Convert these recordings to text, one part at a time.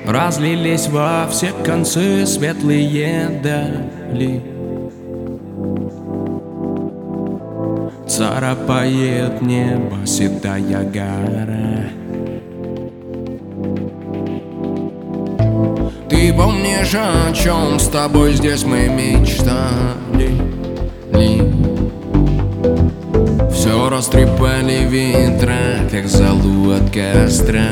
Разлились во все концы светлые дали. Царапает небо седая гора. Ты помнишь, о чем с тобой здесь мы мечтали? Все растрепали ветра, как золу от костра.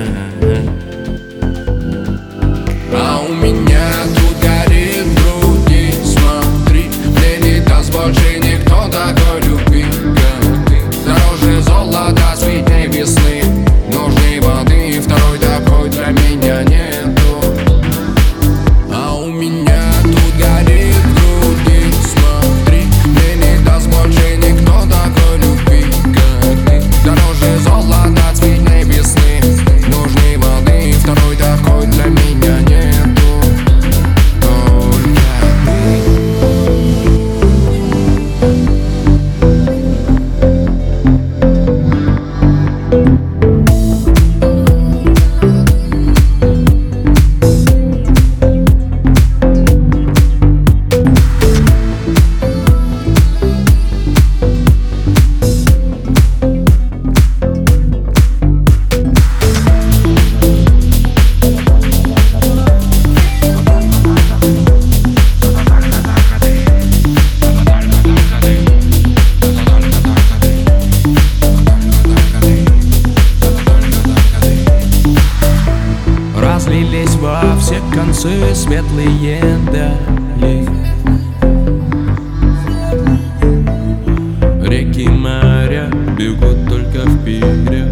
А у меня тут горит в груди, смотри, мне не даст больше никто такой любви, как ты. Дороже золота, светлей весны, нужней воды, второй такой для меня нету. А у меня тут горит в груди, смотри, мне не даст больше никто такой любви, как ты. Дороже золота, светлей весны, нужней воды, второй такой для меня нету. Разлились во все концы светлые дали. Реки, моря бегут только вперед.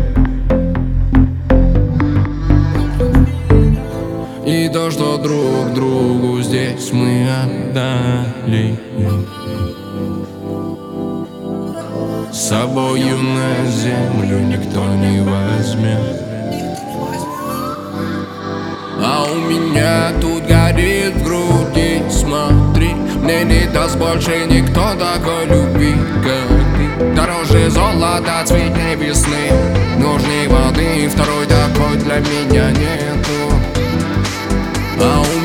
И то, что друг другу здесь мы отдали, с собою на землю никто не возьмет. А у меня тут горит в груди, смотри, мне не даст больше никто такой любви, как ты. Дороже золота, цветней весны, нужней воды, второй такой для меня нету. А